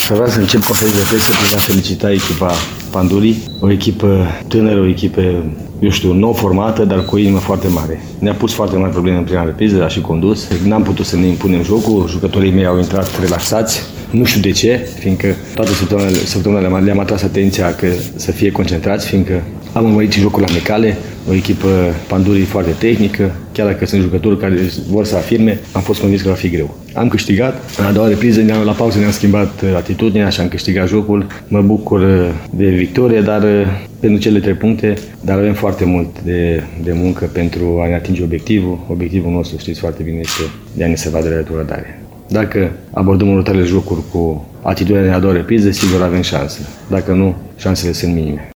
Aș vrea să încep conferința de presă prin a felicita echipa Pandurii, o echipă tânără, o echipă, nou formată, dar cu o inimă foarte mare. Ne-a pus foarte mari probleme în prima repriză, a și condus. N-am putut să ne impunem jocul, jucătorii mei au intrat relaxați, nu știu de ce, fiindcă toate săptămânile le-am atras atenția că să fie concentrați, fiindcă am urmărit și jocurile amicale, o echipă Pandurii foarte tehnică, chiar dacă sunt jucători care vor să afirme, am fost convins că va fi greu. Am câștigat, în a doua repriză, la pauză ne-am schimbat atitudinea și am câștigat jocul. Mă bucur de victorie, dar pentru cele 3 puncte, dar avem foarte mult de muncă pentru a ne atinge obiectivul. Obiectivul nostru, știți foarte bine, este de a ne salva de retrogradare. Dacă abordăm următoarele jocuri cu atitudinea de a doua repriză, sigur avem șansă. Dacă nu, șansele sunt minime.